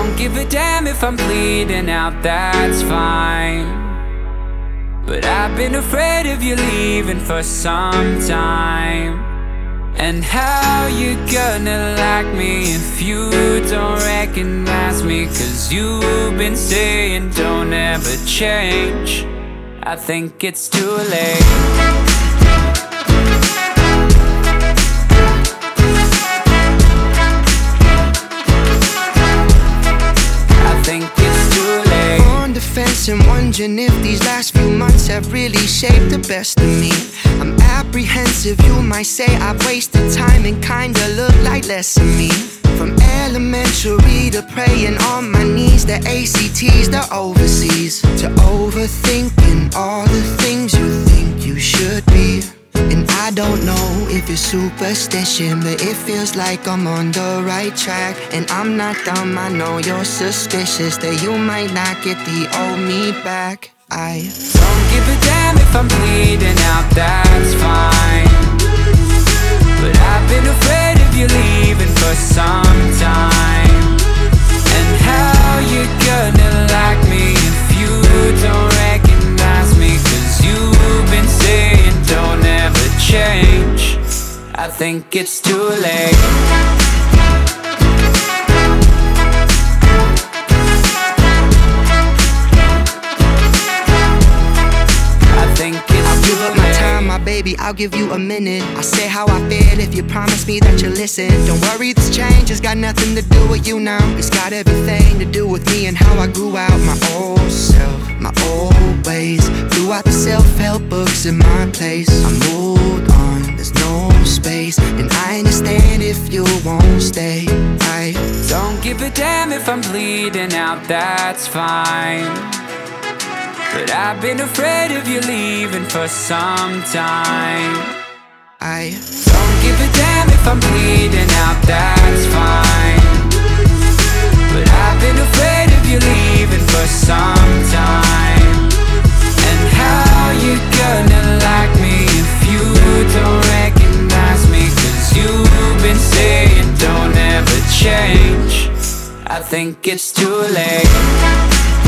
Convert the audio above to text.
Don't give a damn if I'm bleeding out, that's fine. But I've been afraid of you leaving for some time. And how you gonna like me if you don't recognize me? 'Cause you've been saying don't ever change. I think it's too late. And wondering if these last few months have really shaped the best of me. I'm apprehensive, you might say I've wasted time and kinda look like less of me. From elementary to praying on my knees, the ACTs, the overseas, to overthinking all the things you think you should be. And I don't know if it's superstition, but it feels like I'm on the right track. And I'm not dumb, I know you're suspicious that you might not get the old me back. I don't give a damn if I'm bleeding out, that's fine. But I've been afraid of you leaving for some time. And how you gonna like me if you don't recognize me? 'Cause you've been saying don't ever change. I think it's too late. Baby, I'll give you a minute. I'll say how I feel if you promise me that you'll listen. Don't worry, this change has got nothing to do with you now. It's got everything to do with me and how I grew out my old self, my old ways. Threw out the self-help books in my place. I moved on, there's no space. And I understand if you won't stay. I don't give a damn if I'm bleeding out, that's fine. But I've been afraid of you leaving for some time. I don't give a damn if I'm bleeding out, that's fine. But I've been afraid of you leaving for some time. And how you gonna like me if you don't recognize me? 'Cause you've been saying don't ever change. I think it's too late.